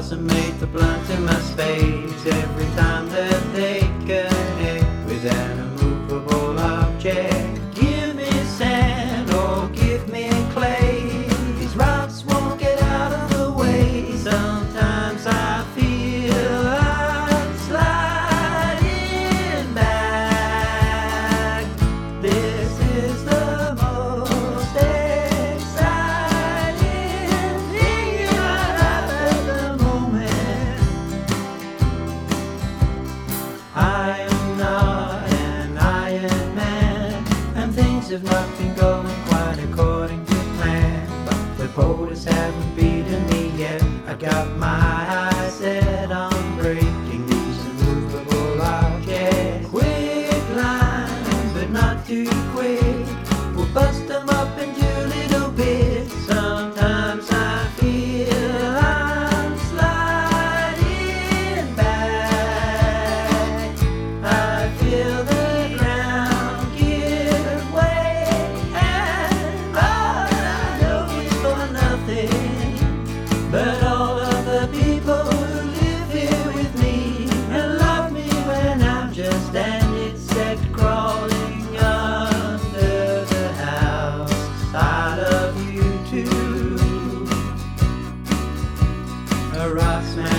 made for blunt in my spades every time that they connect with an immovable object. Give me sand or give me clay, these rocks won't get out of the way. Sometimes I feel I'm sliding back. This is the most exciting thing in my life at the moment. I am not an Iron Man, and things have not been going quite according to plan. But the boulders haven't beaten me yet. I got my eyes set on breaking these immovable objects. Quick line, but not too quick. We'll bust them up into little bits. Sometimes I feel I'm sliding back. I feel the ground give way, and all I know is for nothing. But all of the people who live here with me and love me when I'm just an insect crawling under the house, I love you too. A rock smash